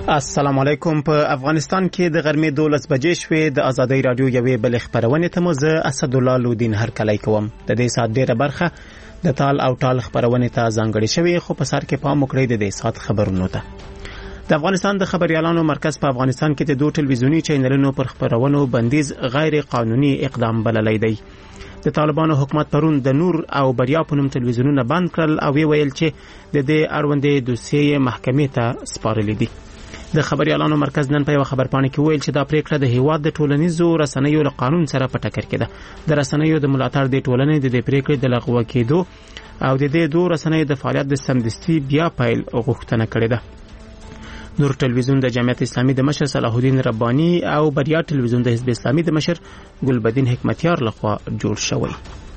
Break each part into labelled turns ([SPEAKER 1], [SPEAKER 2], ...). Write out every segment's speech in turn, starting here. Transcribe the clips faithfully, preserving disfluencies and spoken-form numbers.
[SPEAKER 1] السلام علیکم. په افغانستان کې د غرمې دولس بجې شوې. د ازادۍ رادیو یوې بل خبرونه ته مو زه اسدالله لودین هرکلی کوم. د دې سات ډیره برخه د تال او ټال خبرونه ته ځانګړې شوې، خو په سر کې پام وکړئ د دې سات خبرونو ته. د افغانستان د خبريالانو مرکز په افغانستان کې د دوه ټلویزیونی چینلونو پر خبرونو بندیز غیر قانوني اقدام بللی دی. د طالبانو حکومت پرون د نور او بریا په نوم ټلویزیونونه بند کړل او ویل چې د دې اړوندې دوسیې محکمې ته سپارلې دي. د خبريالانو مرکز نن په یو خبرپاڼه کې ویل چې دا پریکړه د هیواد د ټولنیزو رسنیو له قانون سره په ټکر کې ده. د رسنیو د ملاتړ د ټولنې د دې پریکړې د لغوه کېدو او د دې دوه رسنیو د فعالیت د سمدستي بیا پیل غوښتنه کړې ده. نور ټلویزیون د جمعیت اسلامي د مشر صلاح الدین رباني او بریا ټلویزیون د حزب اسلامي د مشر ګلبدین حکمتیار لخوا جوړ شوی.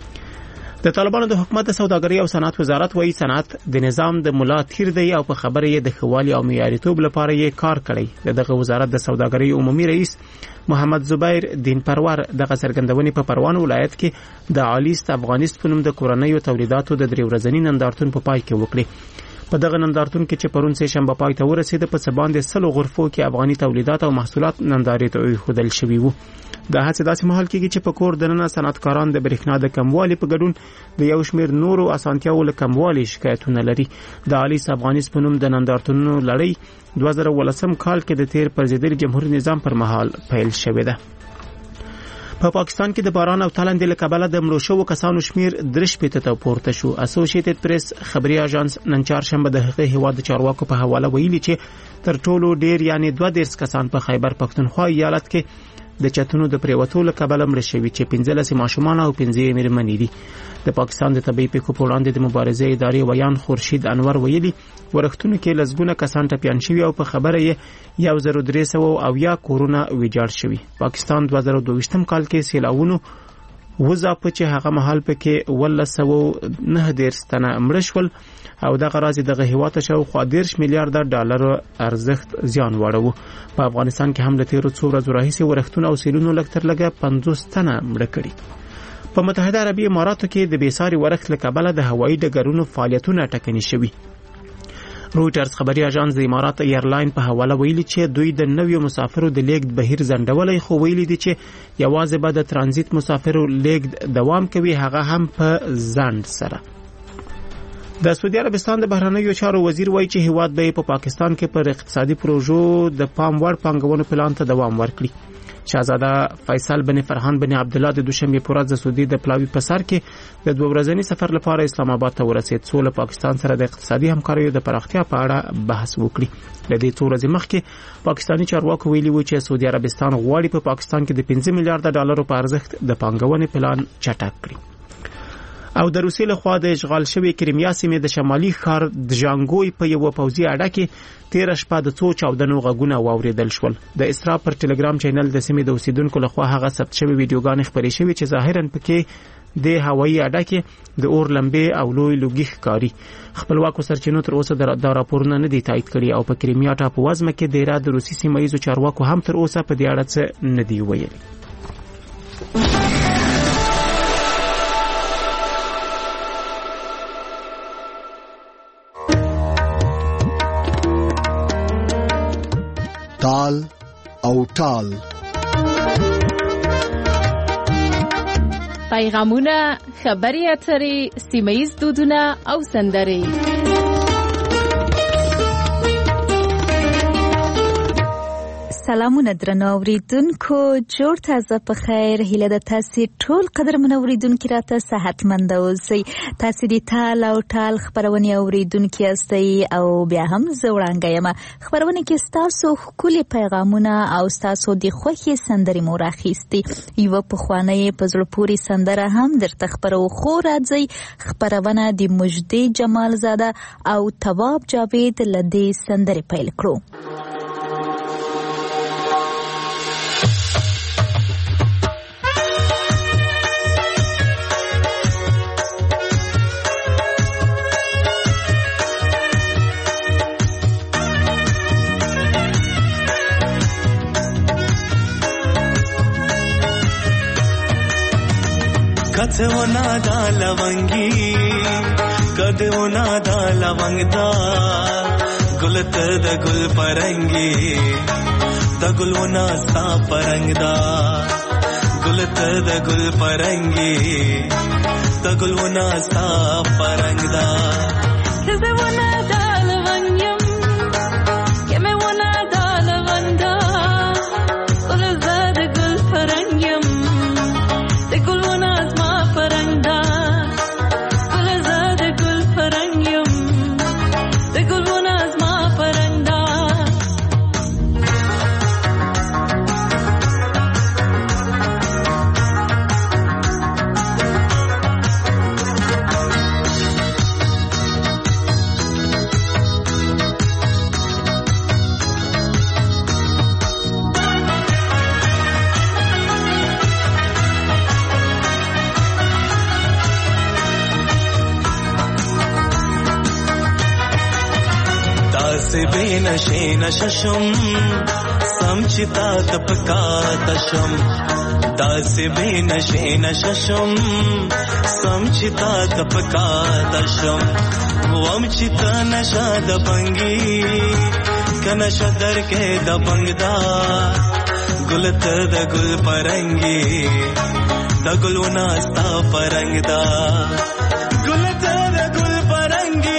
[SPEAKER 1] د طالبانو د حکومت د سوداګرۍ او صنعت وزارت وایي صنعت د نظام د ملا تیر دی او په خبره یې د خوالي او معیاریتوب لپاره یې کار کړی. دغه وزارت د سوداګرۍ عمومي رئیس محمد زبیر دین پرور دغه څرګندونې په پروان ولایت کې د عالیست افغانیست په نوم د کورنیو تولیداتو د درې ورځني نندارتون په پای کې وکړي. په دغه نندارتون کې چې پرون سه شنبه پای ته ورسېد په سبان د سلو غرفو کې افغاني تولیدات او محصولات نندارې ته ایښودل شوي وو. د هڅې داسې مهال کېږي چې په کور دننه صنعتکاران د برېښنا د کموالي په ګډون د یو شمېر نورو اسانتیاو له کموالي شکایتونه لري. د عالیس افغانیست په نوم د نندارتونونو لړۍ دوه زره ولسم کال کې د تیر پرزیدل جمهوریت نظام پر مهال پیل شوې ده. په پا پاکستان کې د باران او تالندې له کبله د مړو شوو کسانو شمیر درې شپېته ته پورته شو. اسوسییټډ پریس خبري اژانس نن چهارشنبه د هغه هیواد د چارواکو په حواله ویلي چې تر ټولو ډیر یعنی دوه دېرش کسان په خیبر پښتونخوا ایالت کې د چتونو د پریوتو له کبله مړ شوي چې پنځلس ماشومان او پنځه مېرمنې دي. د پاکستان د طبي پیښو په وړاندې د مبارزې ادارې ویان خورشید انور ویلي ورښتونو کې لسګونه کسان ټپیان شوي او په خبره یې یو زر درې سوه او یا کورونه ویجاړ شوي. پاکستان دوه زره دوه ویشتم کال کې سیلاوونو وځاپه چې هغه مهال پکې ولس سوه نه دېرش تنه مړه شول او دغه راځي دغه هیواد شاوخوا دېرش میلیارډ ډالر ارزښت زیان واړو. په افغانستان کې هم له تیرو څو ورځو راهیسې ورښتونه او سیلونو لږ تر لږه پنځوس تنه مړه کړي. په متحده عربي اماراتو کې د بېساري ورښت له کبله د هوایي ډګرونو فعالیتونه ټکني شوي. رویټرز خبري اژانس د امارات ایرلاین په حواله ویلي چې دوی د نویو مسافرو د لیږد بهیر ځنډولی، خو ویلي دي چې یوازې به د ترانزیت مسافرو لیږد دوام کوي، هغه هم په ځنډ سره. د سعودي عربستان د بهرنیو چارو وزیر وایي چې هیواد به په پا پاکستان کې پر اقتصادي پروژو د پام وړ پانګونو پلان ته دوام ورکړي. شاهزاده فیصل بن فرحان بن عبد الله د دوشنبه پر ورځ د سعودي د پلاوي په سر کې د دوه ورځني سفر لپاره اسلام آباد ته ورسېد، څو له پاکستان سره د اقتصادي همکاریو د پراختیا په اړه بحث وکړي. د دې څو ورځې مخکې پاکستاني چارواکو ویلي و چې سعودي عربستان غواړي په پا پاکستان کې د پنځه میلیارډ ډالرو په ارزښت د پانګونې پلان چټک کړي. او د روسیې لخوا د اشغال شوی کریمیا سیمې د شمالي ښار دژانګوی په یو پوځي اډه کې تیر شپه د څو چاودنو غږونه واوریدل شول. د اسرا پر ټلګرام چینل د سیمې د اوسیدونکو لخوا هغه ثبت شوی ویډیوګانې خپرې شوې چې ظاهرا پکې د هوایي اډه کې د اور لمبې او لوی لوګي ښکاري. خپلواکو سرچینو تر اوسه دا راپورونه نه دي تایید کړي او په کریمیا ټاپووزمه کې د ایران د روسي سیمه ییزو چارواکو هم تر اوسه په دې اړه څه نه دي ویلي.
[SPEAKER 2] تال او ټال
[SPEAKER 3] پیغامونه، خبري اترې، سیمه‌ییز دودونه او سندرې.
[SPEAKER 4] سلامونه درنو اوریدونکو، جوړ تازه په خیر. هیله ده تاسې ټول قدرمن اوریدونکي راته صحتمند اوسئ. تاسې د تال او ټال خپرونې اوریدونکي یاستئ او بیا هم زه وړاندې یم. خپرونه کې ستاسو ښکلي پیغامونه او ستاسو د خوښې سندرې مو راخیستې. یوه پخوانۍ په زړه پورې سندره هم درته خپرو، خو راځئ خپرونه د مجدي جمال زاده او تواب جاوید له دې سندرې پیل کړو.
[SPEAKER 5] कथे वो नादा लवंगी कदे वो नादा लवंगदा गुलत द गुल परंगी द गुलवना सा परंगदा गुलत द गुल परंगी द गुलवना सा परंगदा
[SPEAKER 3] Cause I wanna dalvanyam ke me wanna dalvanda ulazad gul parangam de gulwana asma parangda ulazad gul parangam de gulwana asma parangda
[SPEAKER 5] से नशे नशम समचिता तपका तशम दास बे नशे नशम समचिता तपका तशम वमचिता नशा दबंगी कनश दर के दबंगदा गुलत द गुल परंगी द गुलवना सा परंगदा गुलत द गुल परंगी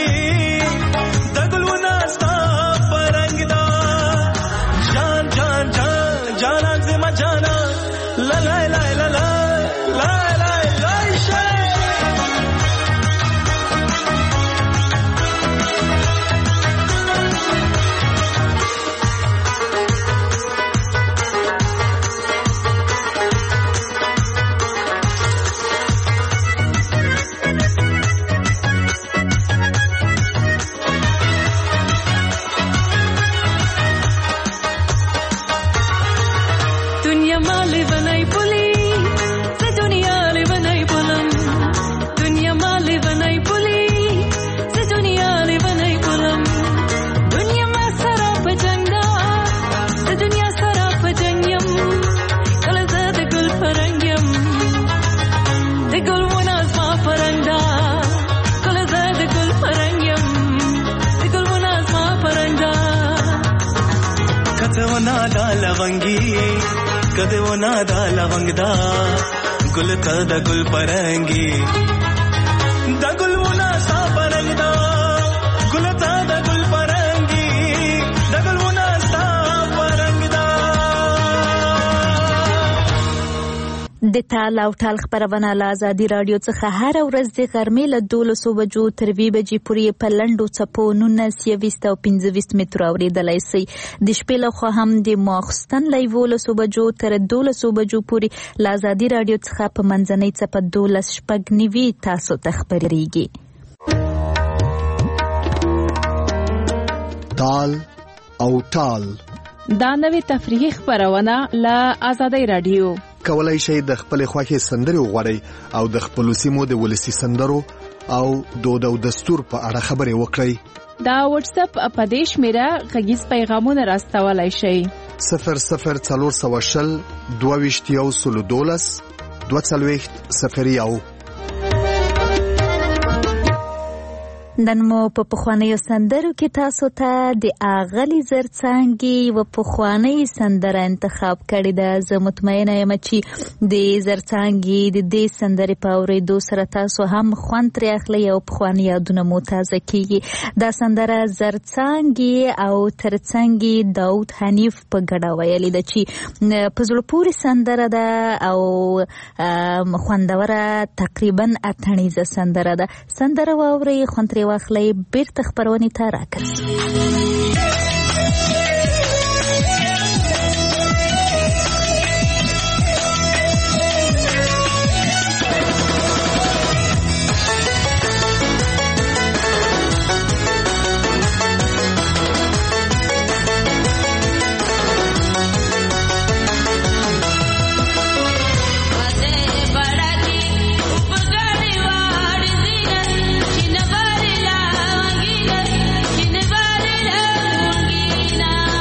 [SPEAKER 5] लवंगी कदे वो नादा लवंगदा गुल द गुल परंगी द गुल वो ना सा परंगदा गुल द गुल परंगी द गुल वो ना सा परंगदा
[SPEAKER 4] د تال او ټال خبرونه له ازادي رادیو څخه هر ورځ د غرمې له دولسو بجو تر وی بجې پورې په لنډو څپو نولس یویشت او پنځه ویشت مترو اورېدلی سئ د شپې لخوا هم د ماخوستن له یولسو بجو تر دولسو بجو پورې له ازادي رادیو څخه په منځنۍ څپه دولس شپږ نوي تاسو ته خپرېږي.
[SPEAKER 2] تال او ټال
[SPEAKER 3] دا نوې تفریحي خبرونه له ازادي رادیو
[SPEAKER 2] کولای شئ د خپل خوښې سندرې وغواړئ او د خپل سیمو د ولسی سندرو او دود او دستور په اړه خبرې وکړئ.
[SPEAKER 3] دا واتس اپ په دې شمیره غږیز پیغامونه راستولای شئ
[SPEAKER 2] صفر صفر څلور سوه شل دوه ویشت یو سلو دولس دوه څلوېښت صفر یو.
[SPEAKER 4] نن مو په پخوانیو سندرو کې تاسو ته د اغلي زرڅانګي و پخوانی سندره انتخاب کړې ده. زه مطمئنه یم چې د زرڅانګي د دې سندرې په اورېدو سره تاسو هم خوند ترې اخلئ او پخواني یادونه مو تازه کیږي. دا سندره زرڅانګي او ترڅنګي داود حنیف په ګډه ویلې ده چې په زړه پورې سندره ده او خوندوره تقریبا اتڼیزه سندره ده. سندره واورئ، خوند ترې واخلئ، بیرته خپرونې ته راکړئ.
[SPEAKER 6] Bye.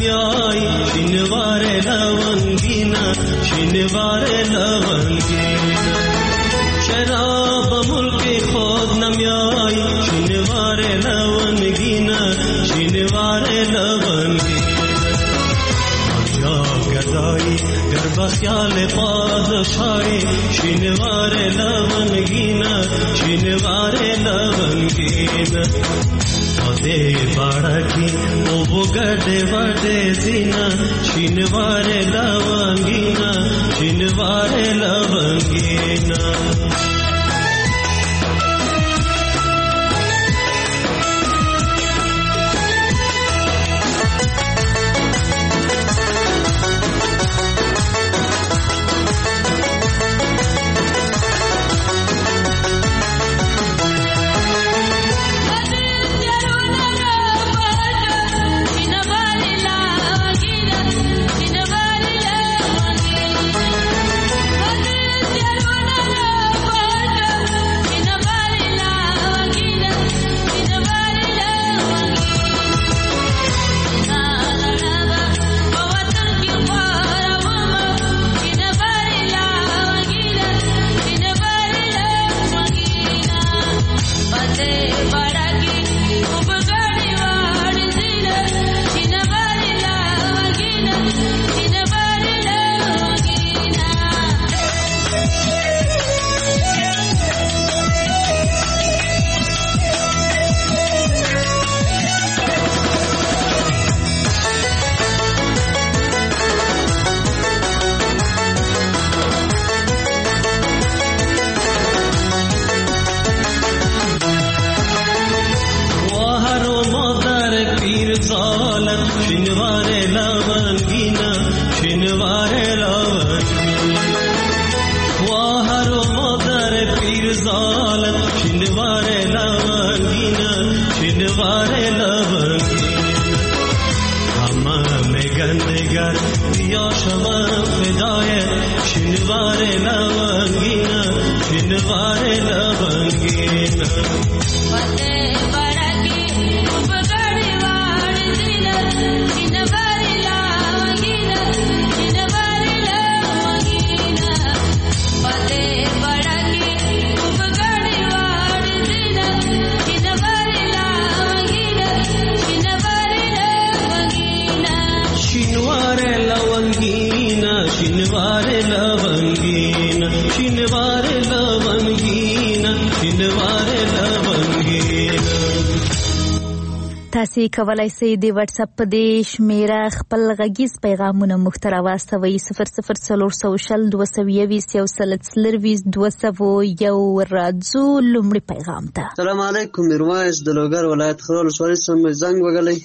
[SPEAKER 5] نمیای شینوار لونگینا شینوار لونگینا چرا به ملک خود نمیای شینوار لونگینا شینوار لونگینا یا گدایی گر بخیال پادشاهی شینوار لونگینا شینوار لونگینا دے باڑکی او بگڑے وڑے زینا شینوار لونگینا شینوار لونگینا
[SPEAKER 4] تاسو کولای شئ د واتس اپ په د شمیره خپل غږیز پیغامونه مخ ته راواستوئ صفر صفر څلور سوه شل دوه سوه یویشت یو سل څلرویشت دوه سوه یو راځو لومړی پیغام ته.
[SPEAKER 6] السلام علیکم میرویس د لوګر ولایت خرول ولسوالۍ څخه زنګ وګلی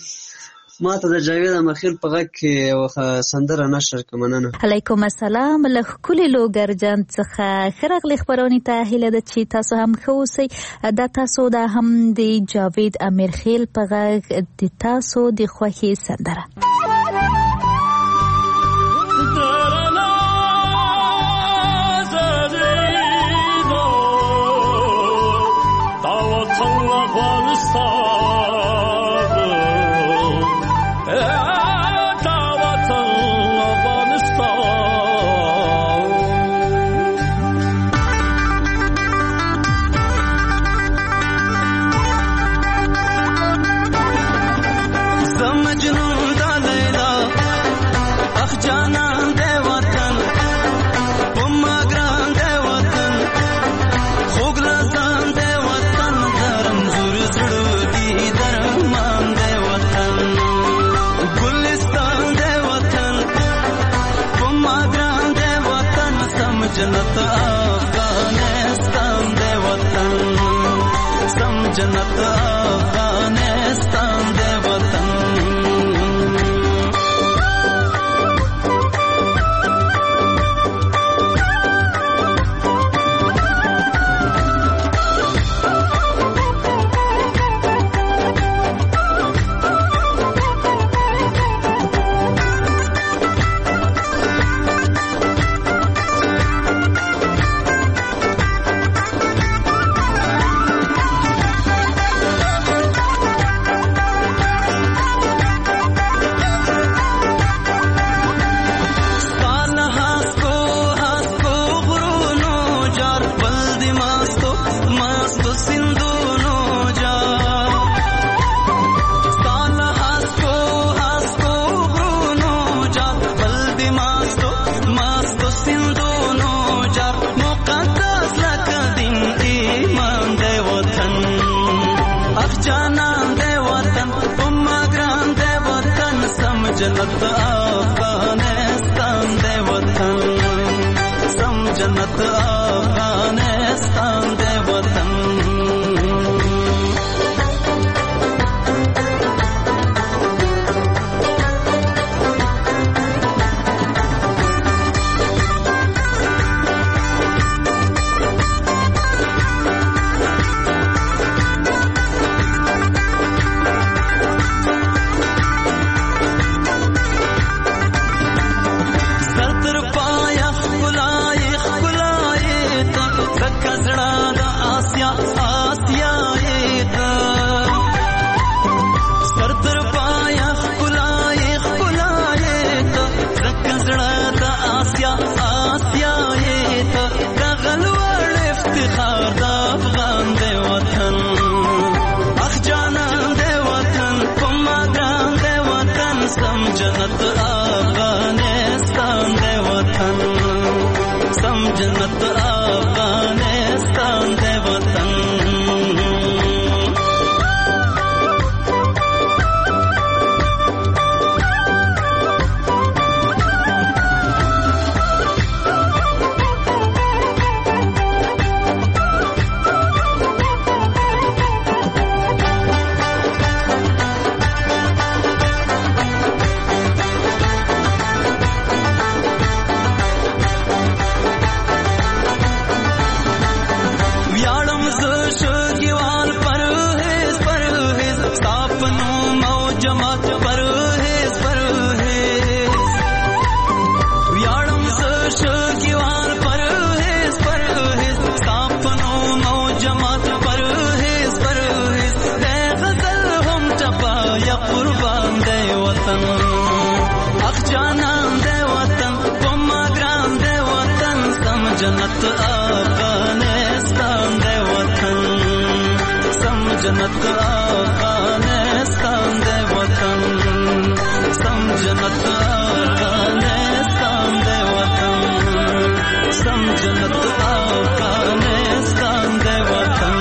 [SPEAKER 6] ما ته د جاوید مخیل په غږ کې یو سندره نشر کوم. مننه.
[SPEAKER 4] علیکم السلام له ښکلي لوګر جان څخه ښه راغلې خپرونې ته هیله ده چې تاسو هم ښه اوسئ. دا تاسو دا هم د جاوید امیرخیل په غږ د تاسو د خوښې سندره.
[SPEAKER 5] जन्नत अफगानिस्तान दे वतन सम जन्नत अफगानिस्तान दे वतन جنت افغانستان دے وطن سم جنت افغانستان دے وطن جنت افغانستان دے وطن سم جنت افغانستان دے وطن جنت افغانستان دے وطن سم جنت افغانستان دے وطن سم جنت افغانستان دے وطن سم جنت افغانستان دے وطن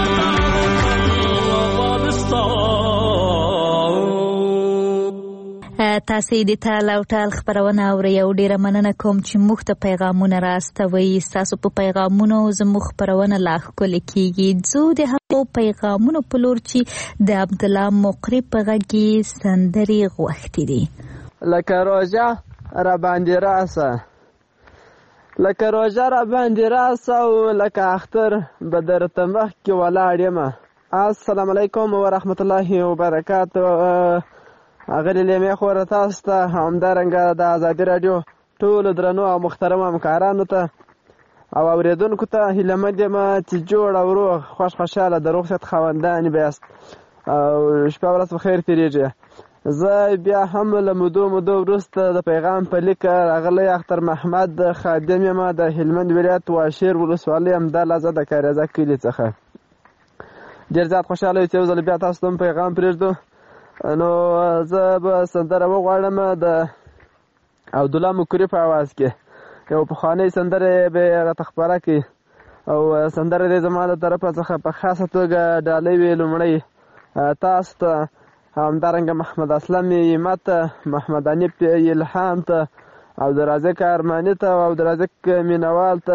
[SPEAKER 4] تاسې د تال او ټال خپرونه اورئ او ډېره مننه کوم چې موږ ته پیغامونه راستوئ. ستاسو په پیغامونو زموږ خپرونه لا ښکلې کېږي. ځو د هغو پیغامونو په لور چې د عبدالله مقری په غږ کې سندرې غوښتې دي.
[SPEAKER 7] لکه روژه را باندې راسه لکه روژه را باندې راسه او لکه اختر به درته مخکې ولاړ یم. السلام علیکم ورحمت الله وبرکاتو. اغلی لیمې خوره تاسو ته همدارنګه د ازادي راډیو ټولو درنو او محترمو همکارانو ته او اورېدونکو ته هیله مند یم چې جوړ او روغ خوش خوشحاله د روغ صحت خاوندان بیاست او شپه ورځ په خیر تېرېږي. زه بیا هم له مودو مودو وروسته د پیغام په لیک راغلی اختر محمد خادم یم د هلمند ولایت واشیر ولسوالۍ همدا لحظه د کاریزه کلي څخه. ډېر زیات خوشحاله یم چې یو ځل بیا تاسو ته هم پیغام پرېږدو. نو زه به سندره وغواړم د عبدالله مقری په اواز کې. یو پخوانۍ سندره به یې راته خپره کړي او سندره دې زما د طرفه څخه په خاصه توګه ډالۍ وي لومړی تاسو ته، همدارنګه محمد اسلم یمت، محمد انیب الهام ته، عبدالرازق ارماني ته او عبدالرازق مینوال ته،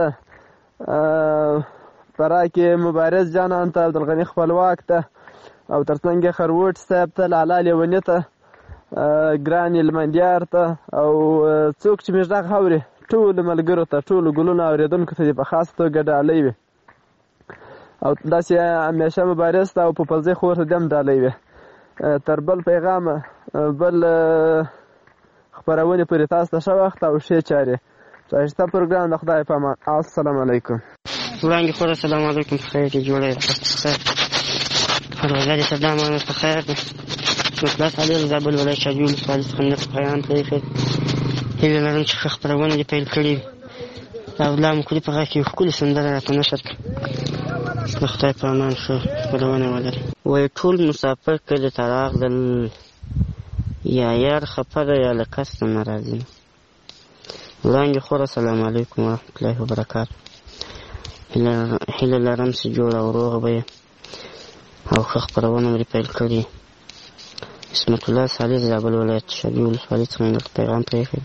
[SPEAKER 7] پراکې مبارز جانان ته، عبدالغني خپلواک ته او ترڅنګ خروټ صاحب ته، لالا لیوني ته، ګران المندیار ته او څوک چې موږ غږ اوري ټولو ملګرو ته، ټولو ګلونو اورېدونکو ته دې په خاص توګه ډالۍ وي او داسې همیشه مبارز ته او په پلزۍ خور ته دې هم ډالۍ وي. تر بل پیغامه بل خپرونې پورې تاسو ته ښه وخت او ښې چارې. ښایسته پروګرام د خدای په امان. السلام علیکم.
[SPEAKER 8] وړاندې خور السلام علیکم. خیر دې جوړه خیر پروژه دې صدا مانو په خیر ده. مخلاص علي زابل ولایت شاجوی ولسوالۍ څخه نقل بیان ته ایښی. هیله لرم چې ښه خپرونه دې پیل کړې وي. د عبدالله مقری په غږ کې یو ښکلې سندره راته نشر کړه. د خدای په امان ښه خپرونه ولري. وایي ټول مسافر کلي ته راغلل، یا یار خفه ده یا له کسته نه راځي. وړاندې خور السلام علیکم ورحمت الله وبرکاتو. هیله لرم چې جوړ او روغ به یې او ښه خپرونه مې پیل کړې. اسمت الله صالح د زابل ولایت شاجوی ولسوالۍ څخه درته پیغام پرېښی.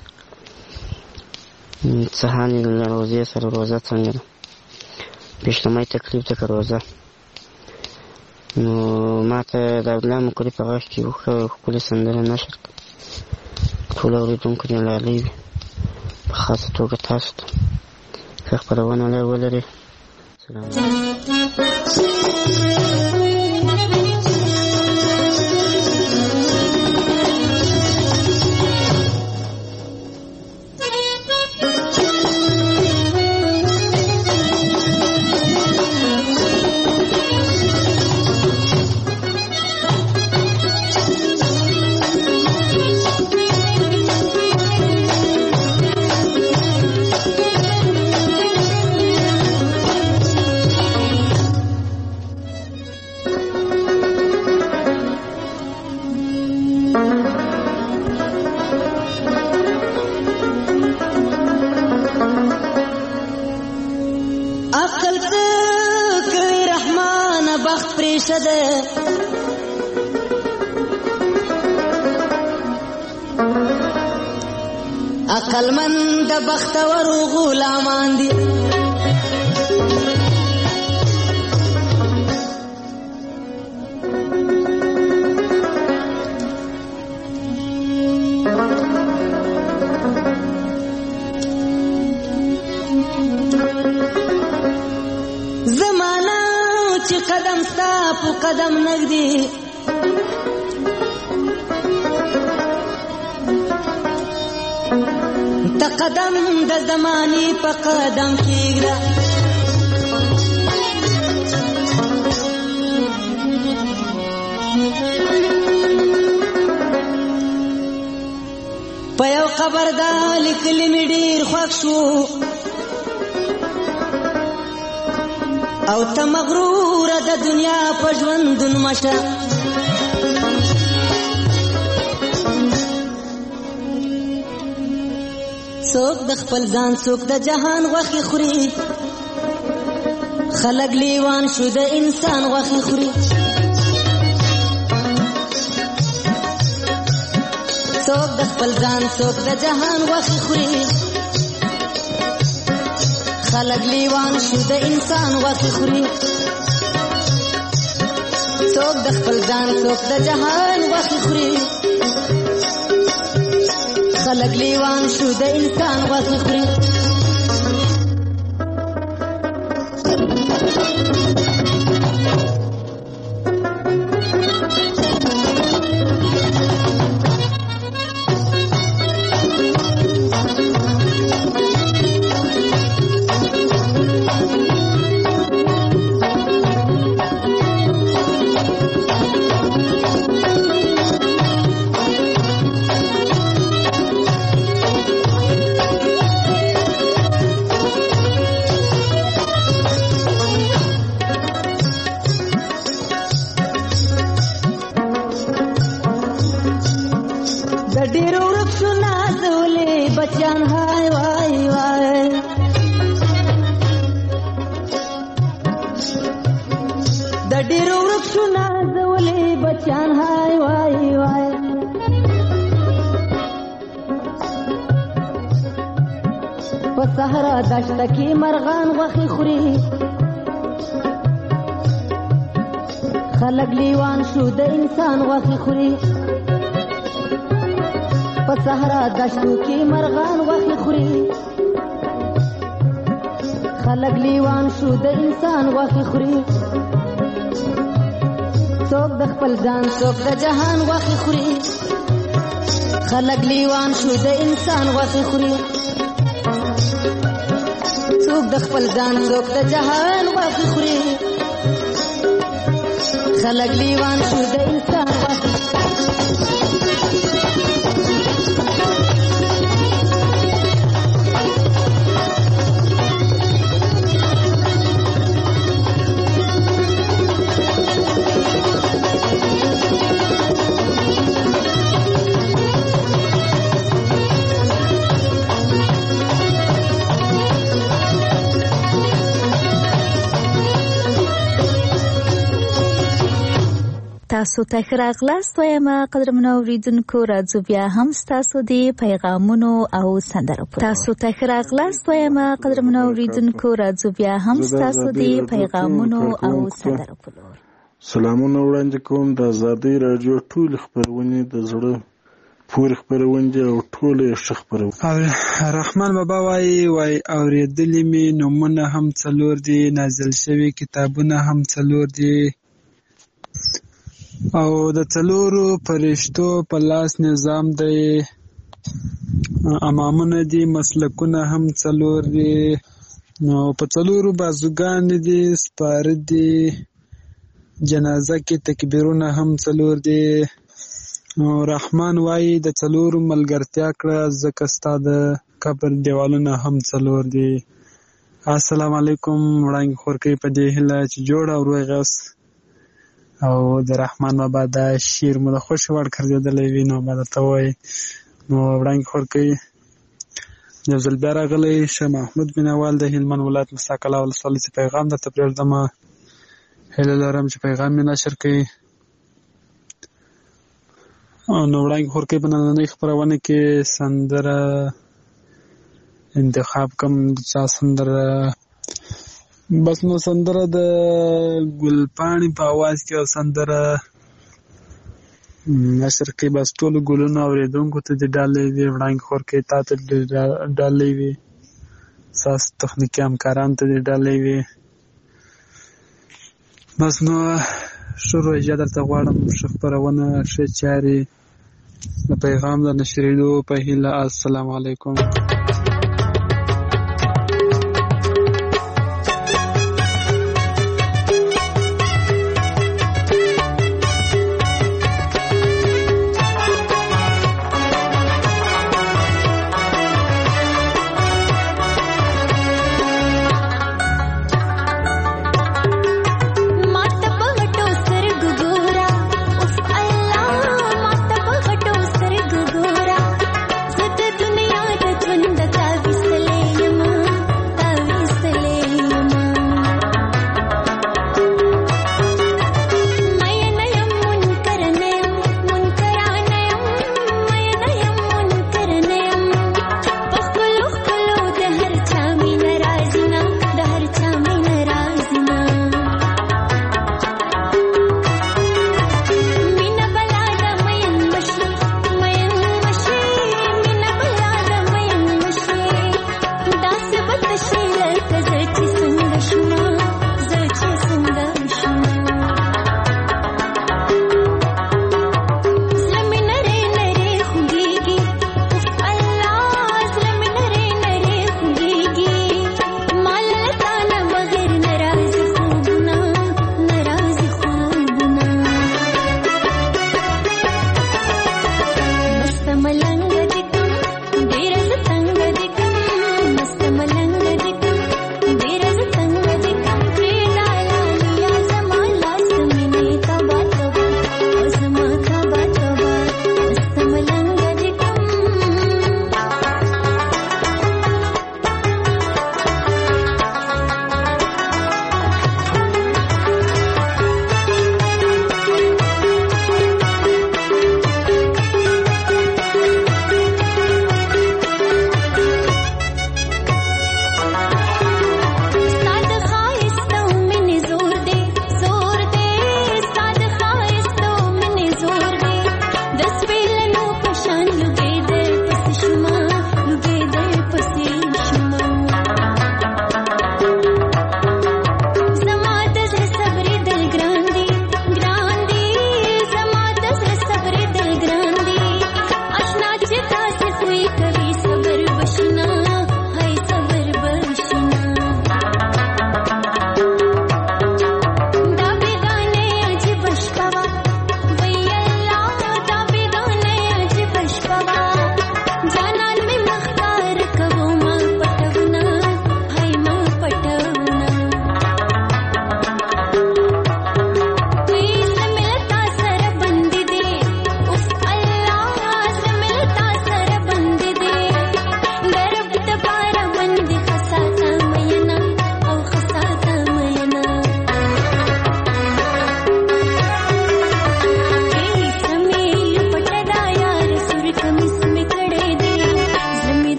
[SPEAKER 8] سهار له روزې سره روزه څنګه ده؟ بېشتمۍ تکلیف ده که روزه؟ نو ما ته د عبدالله مقري په غږ کې یو ښه ښکلې سندره نشر کړه. ټولو اورېدونکو دې لالی وي، په خاصه توګه تاسو ته ښه خپرونه ولري. سلام
[SPEAKER 9] عقلمند د بختورو غلامان دي، زمانہ چې قدم ستا په قدم نږدې، ته قدم د زمانې په قدم کېږده. په یو قبر دا لیکلي مې ډېر خوښ شو، او ته مغروره د دنیا په ژوندون مشه. څوک د خپل ځان څوک د جهان غوښې خوري، خلک لیوان شو د انسان غوښې خوري. څوک د خپل ځان څوک د جهان غوښې خوري، خلک لیوان شو د انسان غوښې خوري. څوک د خپل ځان څوک د جهان غوښې خوري، خلق لیوان شو د انسان غوښې خوري. صحرا دشت کې مرغان غوښې خوري، خلک لیوان شو د انسان غوښې خوري. په صحرا دشتو کې مرغان غوښې خوري، خلک لیوان شو د انسان غوښې خوري. څوک د خپل ځان څوک د جهان غوښې خوري، خلک لیوان شو د انسان غوښې خوري. څوک د خپل ځان څوک د جهان غوښې خوري، خلک لیوان شو د انسان غوښې.
[SPEAKER 4] تاسو ته ښه راغلاست وایم قدرمنو اوریدونکو. راځو بیا هم ستاسو د پیغامونو او سندرو په تاسو ته ښه راغلاست وایم قدرمنو اوریدونکو. راځو بیا هم ستاسو د پیغامونو او سندرو په لور.
[SPEAKER 10] سلامونه وړاندې کوم. د آزادۍ راډیو ټول خبرونه د زړه پورې خبرونه او ټول یې ښه خبرونه.
[SPEAKER 11] رحمان بابا وایي وای اورېدلې مې نومونه هم څلور دي، نازل شوي کتابونه هم څلور دي، او د څلورو فرشتو په لاس نظام دی، امامونه دي، مسلکونه هم څلور دي، نو په څلورو بازوګان دي، سپاره دي، جنازه کې تکبیرونه هم څلور دي. رحمان وایي د څلورو ملګرتیا کړه ځکه ستا د قبر دیوالونه هم څلور دي. السلام علیکم. وړاندې خورکۍ په دې هیله چې جوړ او روغ یاست او د رحمان بابا دا شعر مو د خوښې وړ ګرځېدلی وي نو ما درته ووایي. نو وړاندې خورکۍ یو ځل بیا راغلی شه محمود بینوال د هلمند ولایت مساکله ولسوالۍ څخه پیغام درته پرېږدمه. هیله لرم چې پیغام مې نشر کړي. نو وړاندې خورکۍ په نننۍ خپرونه کې سندره انتخاب کوم. د چا سندره؟ بس نو سندره د ګلپاڼې په اواز کې او سندره نشر کې بس ټولو ګلونو اورېدونکو ته دې ډالۍ وي. وړاندې خورکۍ تا ته ډالۍ وي، ستاسو تخنیکي همکارانو ته دې ډالۍ وي. بس نو ښه روژه درته غواړم، ښه خپرونه، ښه چارې، د پیغام د نشرېدو په هیله. السلام علیکم.
[SPEAKER 12] दुनिया द ژوند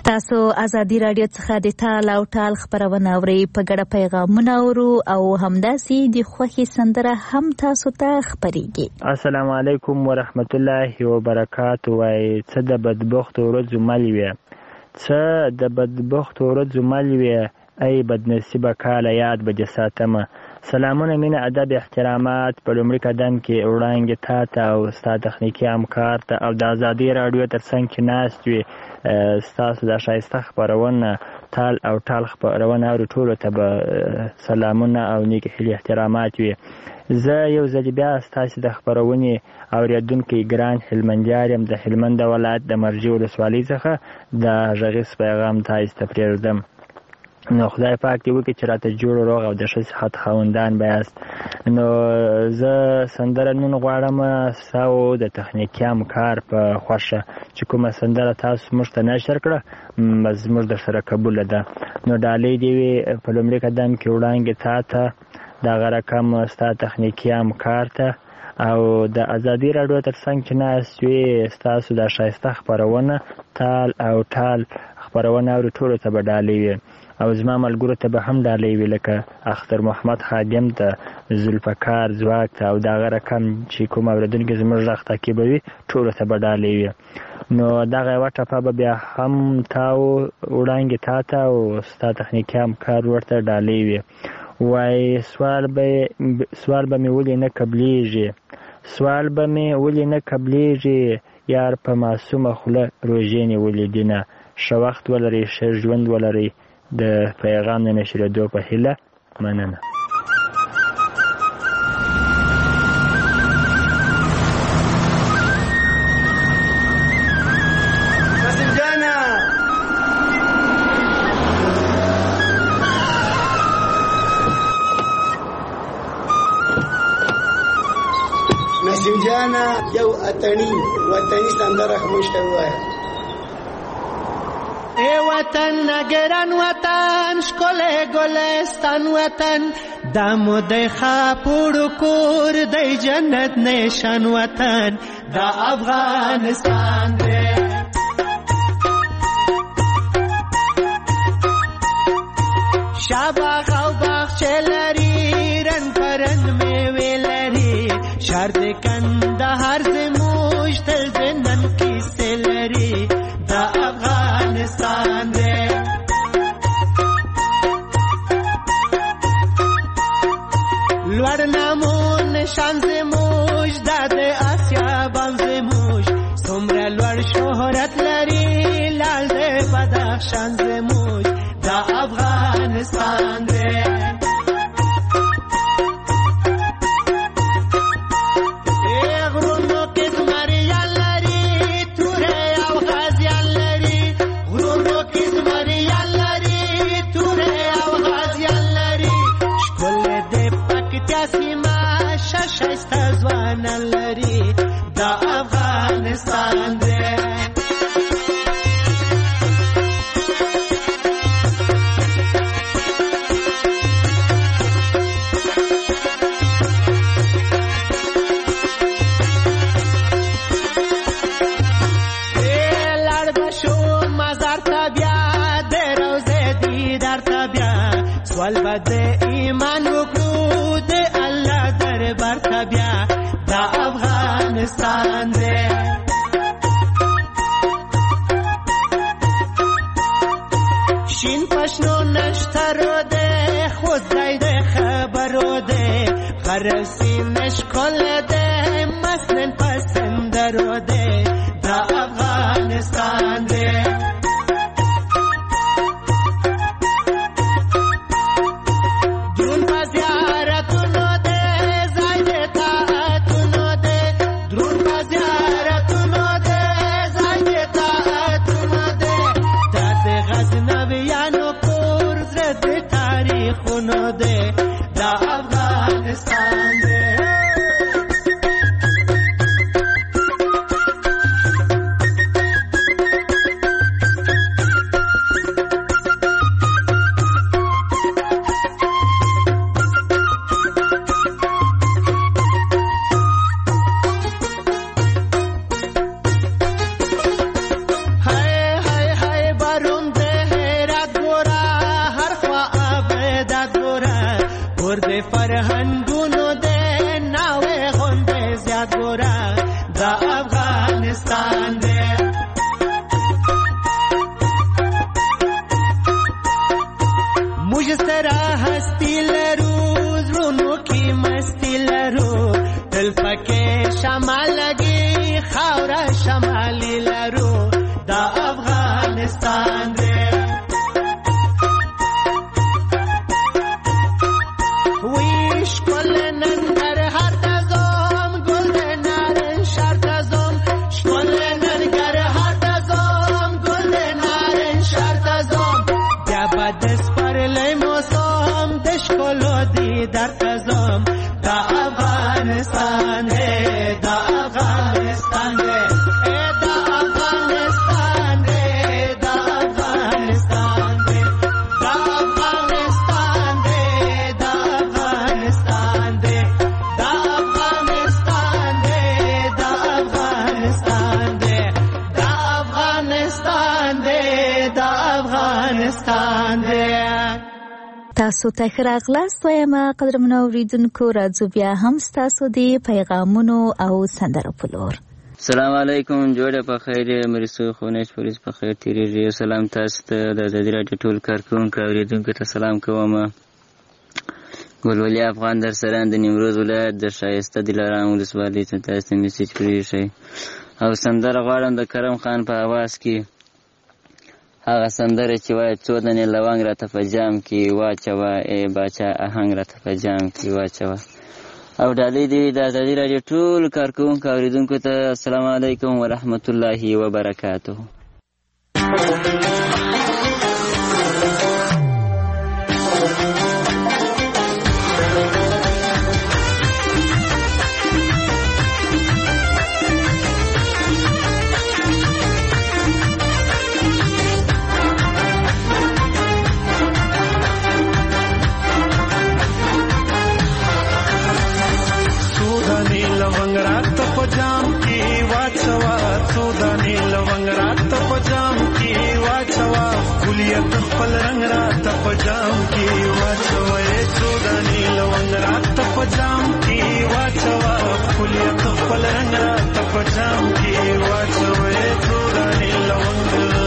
[SPEAKER 4] تاسو ازادي رادیو څخه د تال او ټال خبرونه اورئ په ګډه پیغامونه اورو او همداسې د خوښي سندره هم تاسو ته خبرېږي.
[SPEAKER 12] السلام علیکم ورحمت الله وبرکاتو. وای څه د بدبخت ورځو مل وي، څه د بدبخت ورځو مل وي، ای بدنصیبه کاله یاد به دې ساتمه. سلامونه، مینه، ادب، احترامات په لومړي قدم کې وړاندې تا ته او ستا تخنیکي همکار ته او د ازادي راډیو تر څنګ کې ناست وي ستاسو د ښایسته خپرونه تال او ټال خپرونه اوري، ټولو ته به سلامونه او نیک هیلې احترامات وي. زه یو ځل بیا ستاسې د خپرونې اورېدونکی ګران هلمندیار یم، د هلمند ولایت د مرجې ولسوالۍ څخه د غږیز پیغام تاسو ته پرېږدم. نو خدای پاک دې وکړي چې راته جوړ روغ او د ښه صحت خاوندان به یاست. نو زه سندره نن غواړم ستاسو د تخنیکي همکار په خوښه چې کومه سندره تاسو موږ ته نشر کړه زموږ درسره قبوله ده. نو ډالۍ دې وي په لومړي قدم کې وړاندې تا ته، دغه رقم ستا تخنیکي همکار ته او د ازادي راډیو تر څنګ چې ناست وي ستاسو د ښایسته خپرونه تال او ټال خپرونه اوري، ټولو ته به ډالۍ وي او زما ملګرو ته به هم ډالۍ وي، لکه اختر محمد خادم ته، ذوالفقار ځواک ته او دغه رقم چې کوم اورېدونکي زموږ غږ تعقیبوي ټولو ته به ډالۍ وي. نو دغه یوه ټپه به بیا هم تاو وړاندې تا ته او ستا تخنیکي همکار ورته ډالۍ وي. وای سوال به سوال به مې ولې نه قبلیږي، سوال به مې ولې نه قبلیږي، یار په معصومه خوله روژې نیولې دینه. ښه وخت ولرئ، ښه ژوند ولرئ. د پیغام د نشرېدو په هیله، مننه.
[SPEAKER 13] نسیم جانا نسیم جانا یو اتنی وطنی سندره خموش وایه.
[SPEAKER 14] ای وطن نگران وطن شکل گلستان وطن دامو دی خاپوڑو کور دی جنت نشان وطن دا افغانستان دی. شاباغ او باغچه لري، رنگ پرنگ میوه لري، شهر د کندهار زموږ تل د نن کیسې لري. دا افغانستان دی. لوړ نامون نشان زموږ دا د آسیا بام زموږ، څومره لوړ شهرت لري لال د بدخشان زموږ. دا افغانستان دی. دا افغانستان دی. لړ بشو مزار ته بیا د روزې دیدار ته بیا، سوال به د ایمان وکړو د الله دربار ته بیا. دا افغانستان دی. شین پشنو نشترو دی، خود ځای د خبرو دی، غرسي نشکل دی، مسنن پسندرو دی. دا افغانستان دی. دا افغانستان دی. در تزم دا افغانستان دی دا افغانستان دی دا افغانستان دی دا افغانستان دی دا افغانستان دی دا افغانستان دی دا افغانستان دی دا افغانستان دی دا افغانستان دی دا افغانستان دی.
[SPEAKER 4] تاسو ته ښه راغلاست وایم قدرمنو اوریدونکو. راځو بیا هم ستاسو د پیغامونو او سندرو په لور.
[SPEAKER 15] السلام علیکم. جوړه په خیر مرسو خونیش پولیس په خیر تیریږي. سلام تاسو ته د ازادي راډیو ټول کارکونکو اوریدونکو ته سلام کوم. ګلولي افغان در سره د نیمروز ولایت د شایسته دلارام ولسوالۍ ته تاسو میسج کړی شئ او سندره غواړم د کرم خان په आवाज کې هغه سندره چې وایي څو دانې لونګ راته په جام کې واچوه ای باچا آهنګ راته په جام کې واچوه. او ډالۍ دې د ازادي راډیو ټول کارکوونکو اورېدونکو ته السلام علیکم ورحمت الله وبرکاته.
[SPEAKER 5] पजाम की वाचवा सोदानी लवंग रात पजाम की वाचवा गुलियत पल रंग रात पजाम की वाचवा सोदानी लवंग रात पजाम की वाचवा गुलियत पल रंग रात पजाम की वाचवा सोदानी लवंग.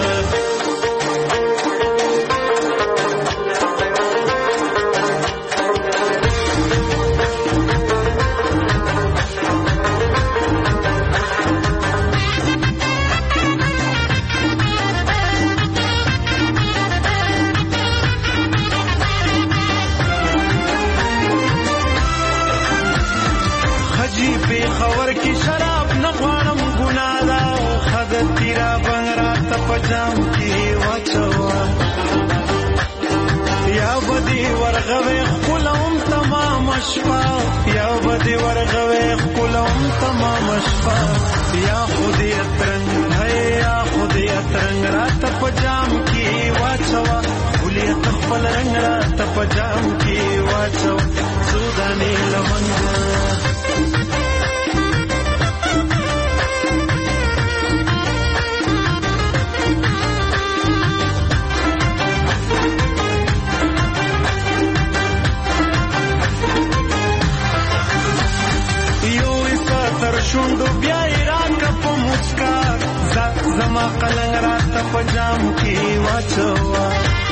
[SPEAKER 5] خبر کی شراب نغوانم گنادا خد تیرا بنگرا تپجام کی واچوا یا بدی ورغوی خلوم تمام شپا یا بدی ورغوی خلوم تمام شپا یا خودی اترنگ ہے یا خودی اترنگ را تپجام کی واچوا خلیت خپل رنگ را تپجام کی واچوا سودانی لونگ. شوندو بیا ایران په مسکا زما قلنګ رات په جام کې واچوا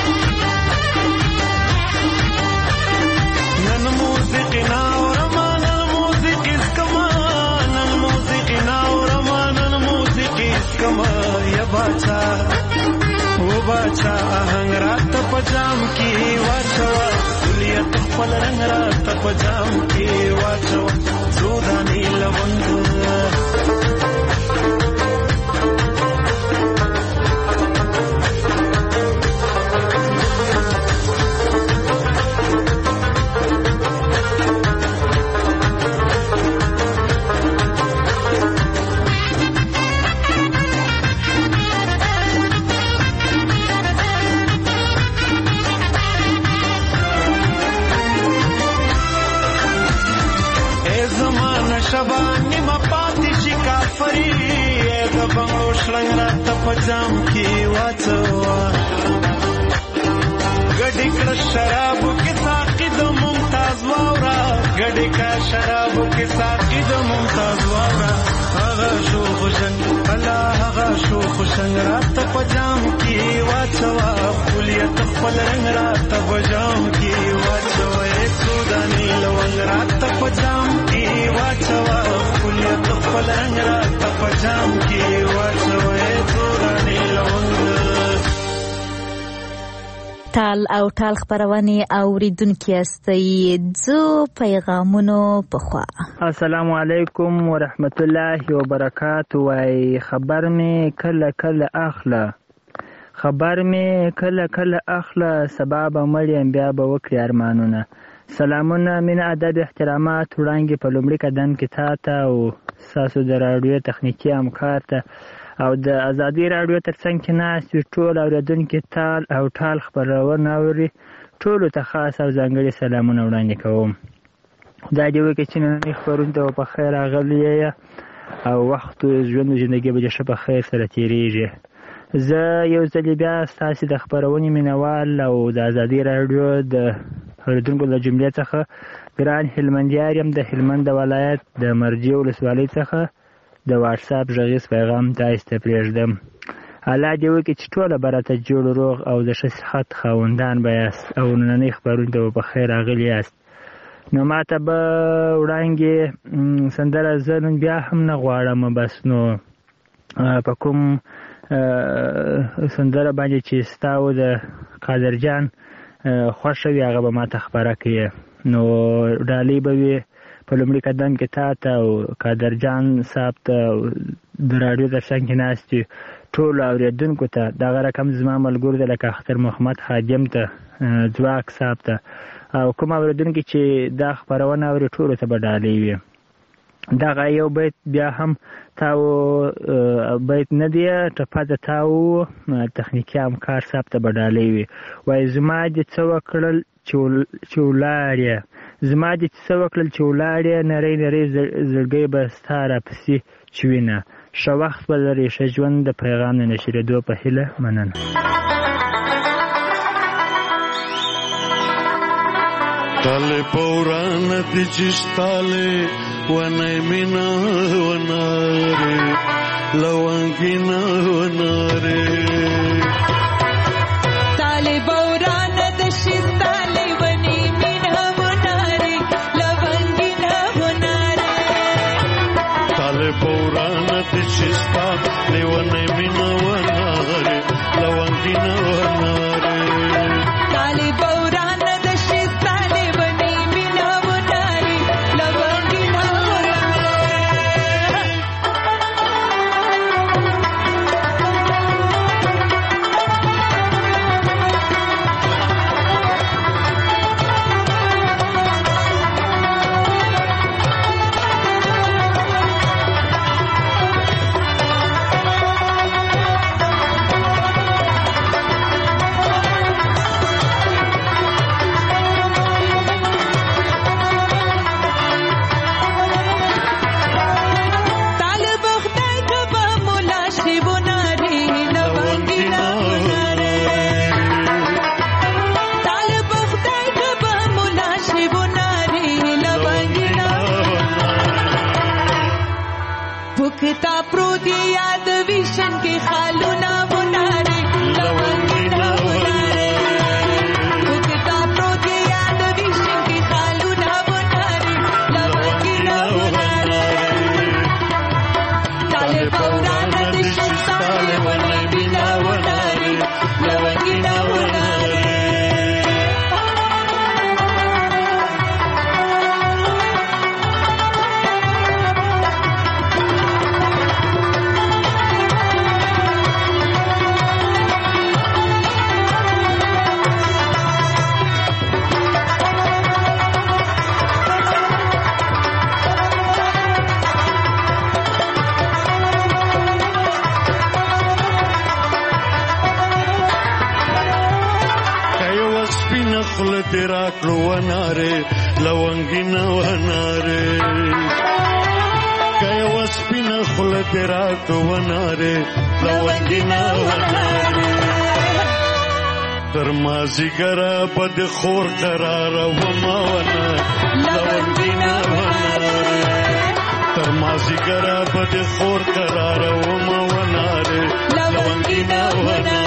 [SPEAKER 5] نن موسیقي نا اورما نن موسیقي اسکما نن موسیقي نا اورما نن موسیقي اسکما یا باچا و باچا آهنګ رات په جام کې واچوا ګلیت خپل رنگ رات په جام کې واچوا سودانی لونگ. شبانی ما پاتی شي کافری د بنگلو شلنګ رات په جام کې واچوا ګډی کړه شراب کې ساقي د ممتاز واورا ګډی کا شراب کې ساقي د ممتاز واورا هغه شو خوشنګ الله هغه شو خوشنګ رات په جام کې واچوا خلیت خپل رنگ رات په جام کې واچوا سودانی لونګ رات په جام کې واچوا خلیت خپل رنگ رات په جام کې واچوا سودانی لونګ.
[SPEAKER 4] ټال او ټال خبرونه اوریدونکو استي زو پیغامونو په خوا.
[SPEAKER 12] السلام علیکم ورحمت الله وبرکاته. وای خبر می کله کله اخله خبر می کله کله اخله سبب مړیم بیا به وکړي ارمانونه سلامونه مینه ادب احترامات وړاندې په لومړي قدم کې تا ته او ستاسو د راډیو تخنیکي همکار ته او د ازادي راډیو تر څنګ کې ناست وي ټول اورېدونکي تال او ټال خپرونه اوري ټولو ته خاص او ځانګړي سلامونه وړاندې کوم. خدای دې وکړي چې نننۍ خپرونې ته په خیر راغلي یې او وخت ژوند زندګي به دې ښه په خیر سره تېرېږي. زه یو ځلې بیا ستاسې د خپرونې مینوال او د ازادي راډیو د اورېدونکو له جملې څخه ګران هلمندیار یم د هلمند د ولایت د مرجې ولسوالۍ څخه د واټساپ غږیز پیغام تاسو ته پرېږدم. الله دې وکړي چې ټوله به راته جوړ روغ او د ښه صحت خاوندان به یاست او نننۍ خپرونې ته به په خیر راغلي یاست. نو ما ته به وړاندې سندره زه نن بیا هم نه غواړم، بس نو په کوم سندره باندې چې ستا و د قادرجان خوښه وي هغه به ما ته خپره کړي. نو ډالۍ به وي په لومړي قدم کې تا ته او قادرجان صاحب ته د راډیو تر څنګ کې ناست وي ټولو اورېدونکو ته، دغه رقم زما ملګرو ته لکه اختر محمد خادم ته، ځواک صاحب ته او کوم اورېدونکي چې دا خپرونه اوري ټولو ته به ډالۍ وي. دغه یو بیت بیا هم تاو بیت نه دی ټپه د تاو تخنیکي همکار صاحب ته به ډالۍ وي. وایي زما دې څه وکړل چې ولاړې زما دې څه وکړل چې ولاړې نری نری زړګی به ستا راپسې چوینه. ښه وخت به لرې، ښه ژوند د پیغام د نشرېدو په هیله. مننه.
[SPEAKER 16] Tale paurana di cistale wane mina wanare lawangina wanare
[SPEAKER 17] Tale paurana di cistale wane mina wanare lawangina wanare
[SPEAKER 16] Tale paurana di cistale wane mina wanare lawangina wanare
[SPEAKER 17] Tale paurana
[SPEAKER 16] زیګرا بد خور قرار وما ونه لوندینا ونه تر ما زیګرا بد خور قرار وما ونه لوندینا ونه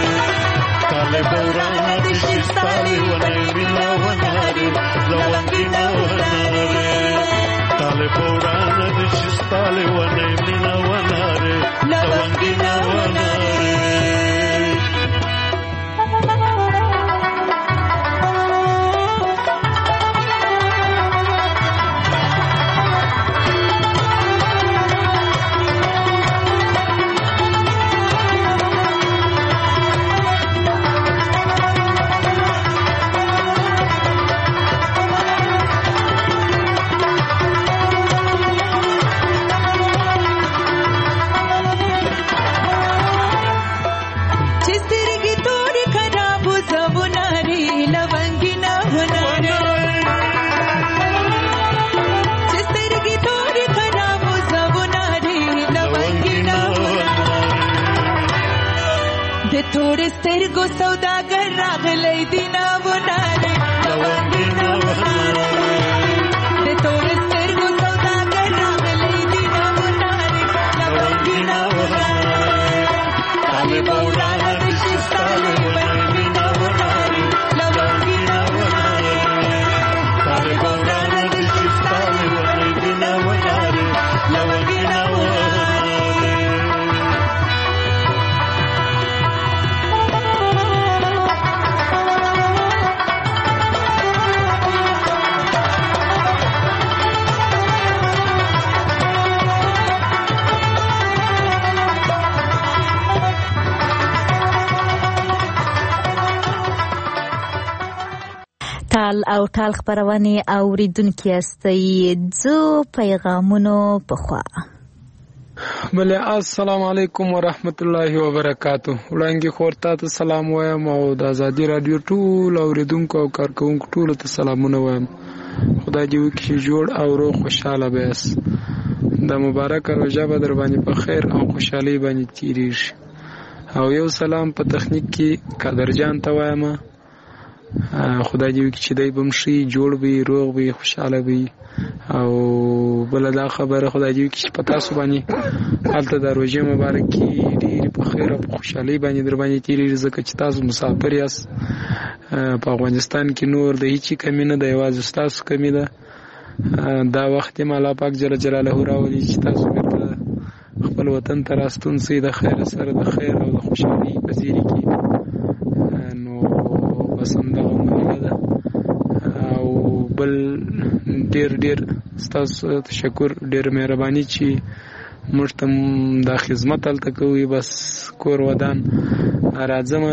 [SPEAKER 16] طالب ورانه د شستالي ونه وینا ونه لوندینا ونه طالب ورانه د شستالي ونه وینا ونه لوندینا ونه
[SPEAKER 17] د تورې سترګو سوداګر راغلی دی ناوناره لونګینه وناره د تورې سترګو سوداګر راغلی دی ناوناره لونګینه وناره تاله بورانه د شستاله لونګینه وناره لونګینه وناره تاله بورانه د شستاله لونګینه وناره لونګینه وناره
[SPEAKER 4] تال او ټال خبرونه اوریدونکو استي زو پیغامونو پخوا.
[SPEAKER 11] بله السلام علیکم ورحمت الله وبرکاتو. وړاندې خورته ته سلام وایم او د ازادي رادیو ټول اوریدونکو او کارکونکو ټول ته سلامونه وایم. خدای دې وکړي جوړ او روغ خوشاله بیاس. د مبارک روژه به در باندې په خیر او خوشحالي باندې تیریږي. او یو سلام په تخنیک کې قدرجان ته وایم. خدای دې وکړي چې دای بم شي جوړ وي روغ وي خوشاله وي. او بل دا خبره خدای دې وکړي چې په تاسو باندې هلته د روژې مبارکي ډېرې په خیر او په خوشحالۍ باندې در باندې تېرېږي ځکه چې تاسو مسافر یاست. په افغانستان کې نور د هیڅ کمی نه ده یوازې ستاسو کمی ده. دا وخت یې الله پاک جل جلاله راولي چې تاسو بېرته خپل وطن ته راستون سئ د خیر سره د خیر او د خوشحالۍ په زیري کې. نو بس همدغه مهمه ده. او بل ډیر ډیر ستاسو تشکر ډیر مهرباني چې موږ ته دا خدمت هلته کوي. بس کور ودان راځم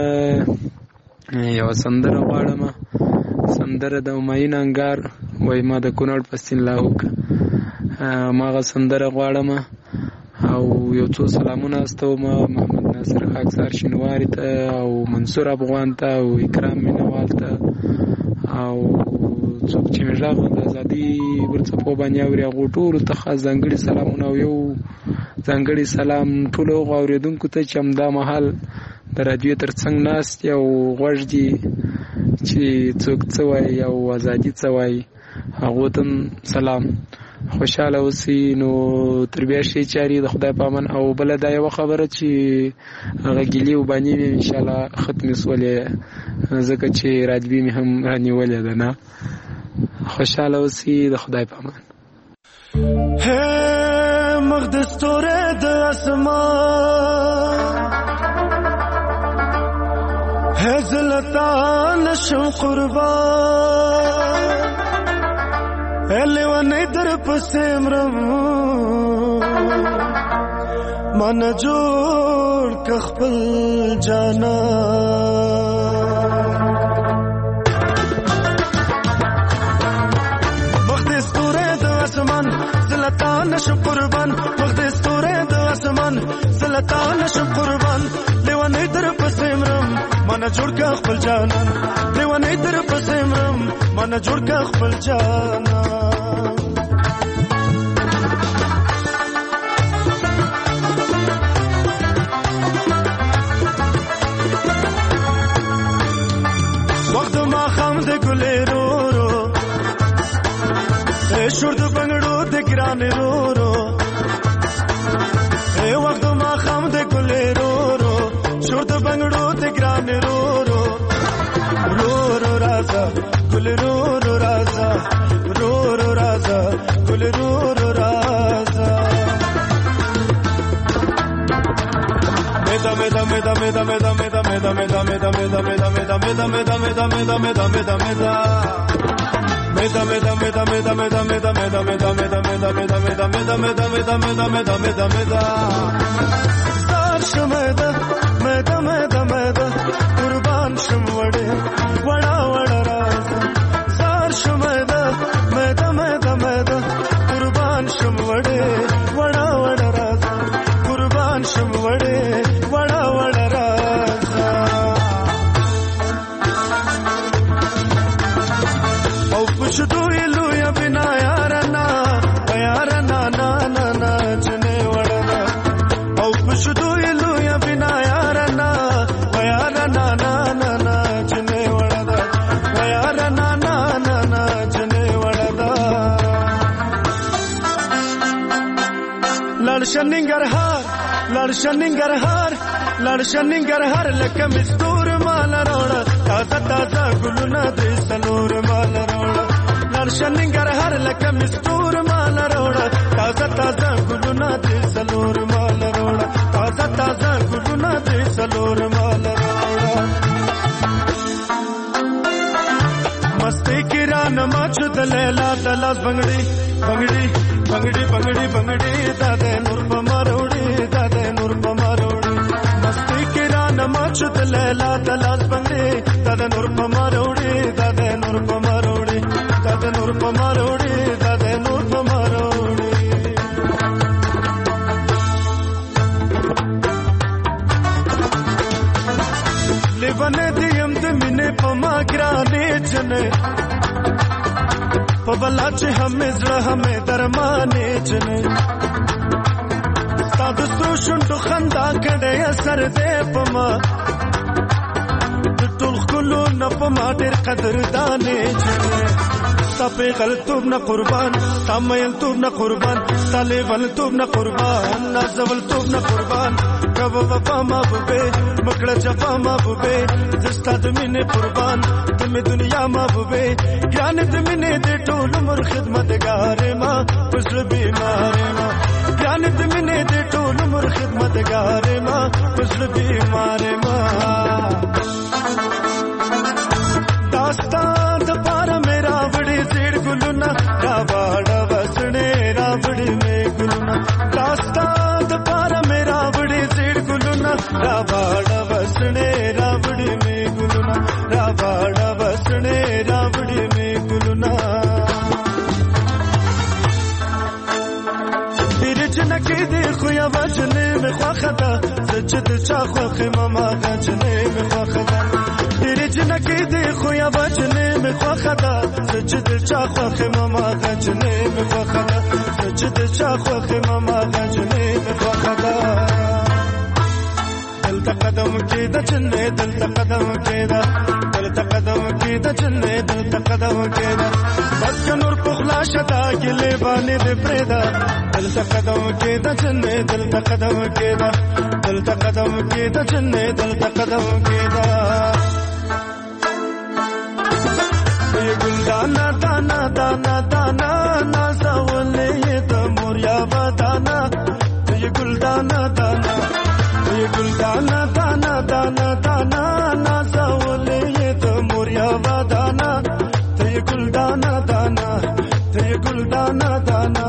[SPEAKER 11] یوه سندره غواړم. سندره د همایون انګار وایي ما د کونړ په سیند لاهو که هماغه سندره غواړم. او یو څو سلامونه استوم محمد ناصر خاکسار شینواري ته او منصور افغان ته او اکرام مینوال ته او څوک چې مې غږ د ازادي برڅپو باندې اوري هغو ټولو ته خاص ځانګړي سلامونه او یو ځانګړي سلام ټولو هغو اورېدونکو ته چې همدا مهال د راډیو تر څنګ ناست دي او غوږ دي چې څوک څه وایي او ازادي څه وایي هغو ته سلام. خوشحاله اوسئ. نو تر بیا ښې چارې د خدای په امان. او بله دا یوه خبره چې هغه ګیلې وبانې مې انشاءالله ختمې سولې ځکه چې رادیوي مې هم رانیولې ده نه. خوشحاله اوسئ د خدای په امان.
[SPEAKER 5] هی مخ د ستوري د اسمان هی زلتا نشم قربان لیوانی در پسیمرم من جوړ که خپل جانا مخ د ستوري د اسمان زلتا نشم قربان مخ د ستوري د اسمان زلتا نشم قربان لیوانی در پسیمرم من جوړ که خپل جانا لیوانی در پسیمرم من جوړ که خپل جانا شور د بنگړو د ګران رو رو اے وخت ما خام د ګلې رو رو شور د بنگړو د ګران رو رو رو رو رازا ګل رو رو رازا رو رو رازا ګل رو رو رازا مدا مدا مدا مدا مدا مدا مدا مدا مدا مدا مدا مدا مدا مدا مدا مدا مدا مدا مدا Meda meda meda meda meda meda meda meda meda meda meda meda meda meda meda meda meda meda meda Sar shumeda meda meda meda Qurban shumwade wada wada raza Sar shumeda meda meda meda Qurban shumwade wada wada raza Qurban shumwade wada wada raza खुशदू इलू या बिना यारना यारना ना ना ना चने वड़ना औ खुशदू इलू या बिना यारना لړشننګرهار لړشننګرهار لکه مستور مال راوړه تازه تازه ګلونه دې سلور مال راوړه لړشننګرهار لکه مستور مال راوړه تازه تازه ګلونه دې سلور مال راوړه تازه تازه ګلونه دې سلور مال راوړه مستی کې را نماچو د لیلا د لاس بنګړي بنګړي بنګړي بنګړي بنګړي دا د نور په مروړي دا د نور په مروړي مستی کې را نماچو د لیلا د لاس بنګړي دا د نور په مروړي دا د نور په مروړي دا د نور په مروړي دا د نور په مروړي لیوانه دیم د مینې په ما ګرانې جنې په بلا چې همې زړه همې درمانې جنې ستا د ستو شونډو خندا کړې اثر دې په ما د ټول ښکلو نه په ما ډېر قدردانې جنې ستا پیغلتوب نه قربان ستا میلتوب نه قربان ستا لیونتوب نه قربان نازولتوب نه قربان کبه وفا محبوبې مکړه جفا محبوبې زستا د مینې قربان د مې دنیا محبوبې ګرانې د مینې د ټول عمر خدمتګارې ما په زړه بیمارې ما ګرانې د مینې د ټول عمر خدمتګارې ما په زړه بیمارې ما داستان د پاره مې راوړې زیړ ګلونه راواړه وسړې راوړې مې ګلونه داستان د پاره مې راوړې زیړ ګلونه راواړه وسړې راوړې مې ګلونه راواړه وسړې راوړې مې ګلونه ډېرې جنکې دې خو یوه جنې مې خوښه ده زه چې د چا خوښ یم هماغه جنې مې خوښه ده ډېرې جنکې دې خو یوه جنې مې خوښه ده زه چې د چا خوښ یم هماغه جنې مې خوښه ده زه چې د چا خوښ یم هماغه جنې مې خوښه ده دلته قدم کېده جنې دلته قدم کېده دلته قدم کېده جنې دلته قدم کېده بس که نور پخلا شته ګلې باندې دې پرېږده دلته قدم کېده جنې دلته قدم کېده دلته قدم کېده جنې دلته قدم کېده ګل دانا دانا دانا دانا نازولې د موریا ودانا ګل دانا دانا ګل دانا دانا دانا دانا نازولې د موریا ودانا ګل دانا دانا ګل دانا دانا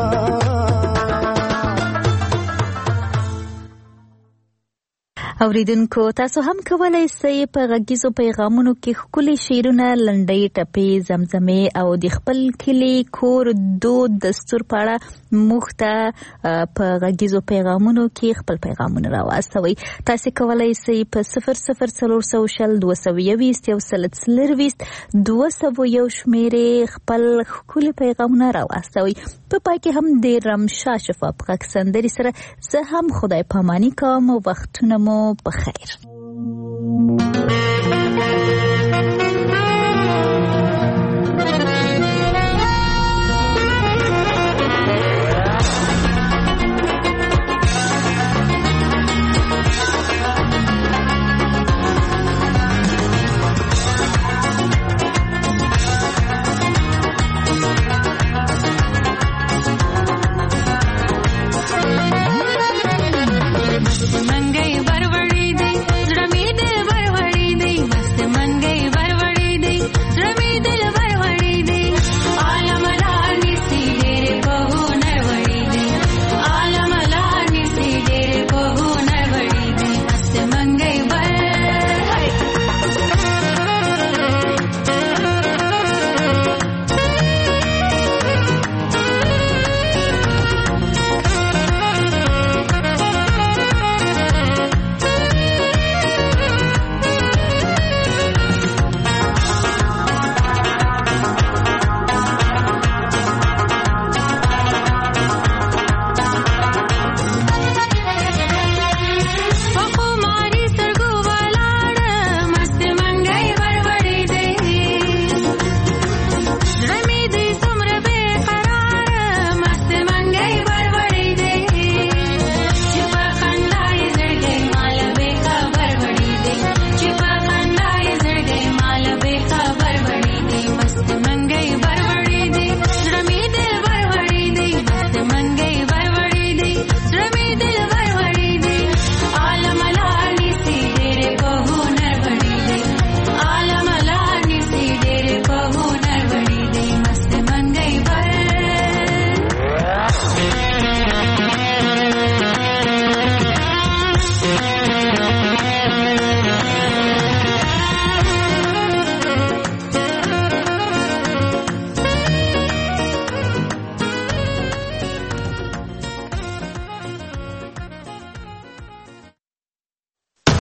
[SPEAKER 4] اوریدونکو تاسو هم کولای شئ په غږیزو پیغامونو کې ښکلي شعرونه لنډۍ ټپې زمزمې او د خپل کلي کور دود دستور په اړه موږ ته په غږیزو پیغامونو کې خپل پیغامونه راواستوئ. تاسو کولای شئ په صفر صفر څلور سوه شل دوه سوه یوویشت یو سل څلرویشت دوه سوه یو شمېرې خپل ښکلي پیغامونه راواستوئ. په پای کې هم د رمشا شفاف غږ سندرې سره زه هم خدای پاماني کوم او وختونه مو بخیر.
[SPEAKER 17] नंगे बरवड़